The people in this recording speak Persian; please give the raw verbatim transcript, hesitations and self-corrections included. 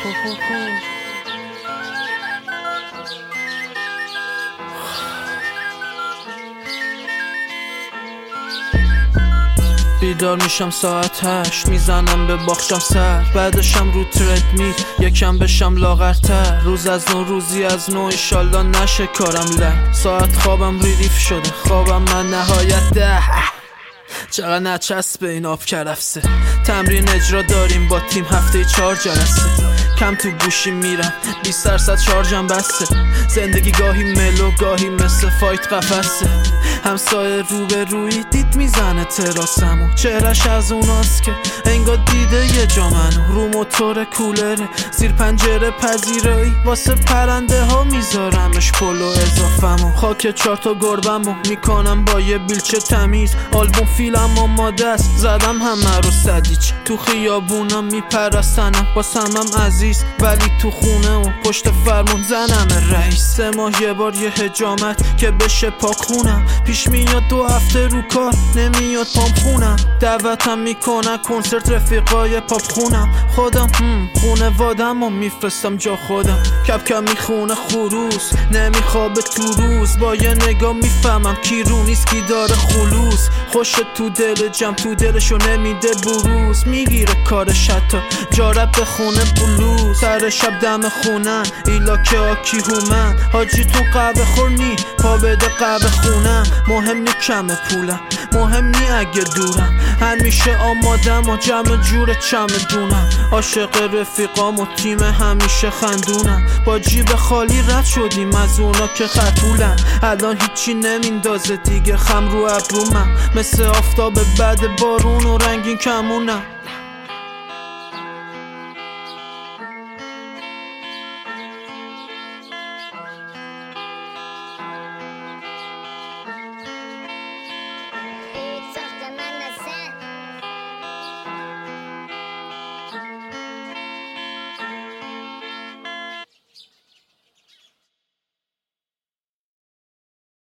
بیدار میشم ساعت هشت، میزنم به باخشم سر، بعدشم رو تردمیل یکم بشم لاغرتر. روز از نو روزی از نو، ایشالله نشه کارم لنگ. ساعت خوابم ریلیف شده، خوابم من نهایت ده. چقدر نچسبه این آب کرفسه. تمرین اجرا داریم با تیم هفته چهار جلسه. کم تو گوشی میرم بیست درصد شارژم بسته. زندگی گاهی ملو گاهی مثل فایت قفسه. همسایه رو به روی دید میزنه تراسمو، چهرش از اوناست که انگار دیده یه جا منو. رو موتور کولره زیر پنجره پذیرایی، واسه پرنده ها میذارمش پلو اضافمو. خاک چهار تا گربمو میکنم با یه بیلچه تمیز. آلبوم فیلم آماده است، زدم همه رو سدیچ. تو خیابونم میپرستنم واسمم عزیز، ولی تو خونه و پشت فرمون زنم رئیس. سه ماه یه بار یه حجامت که بشه پاک خونم. پیش میاد دو هفته رو کار نمیاد پام خونم. دعوتم میکنه کنسرت رفیقای پاپ خونم. خودم هم خونه وادم و میفرستم جا خودم. کپ کم میخونه خروس نمیخوابه تو روز. با یه نگاه میفهمم کی رو نیست کی داره خلوص. خوش تو دل جمع تو دلشو نمیده بروز. میگیره کارش حتی جارب به خونه بلوز. سر شب دم خونن ایلا که آکی هومن. حاجی تو قهوه خور نی پا بده قهوه خونم. مهم نی کمه پولم، مهم نی اگه دورم. همیشه آمادم و جمع جور چمدونم. عاشق رفیقام و تیم همیشه خندونم. با جیب خالی رد شدیم از اونا که خطولن. الان هیچی نمیندازه دیگه خم رو ابرومم. مثل آفتاب بعد بارون و رنگین کمونم.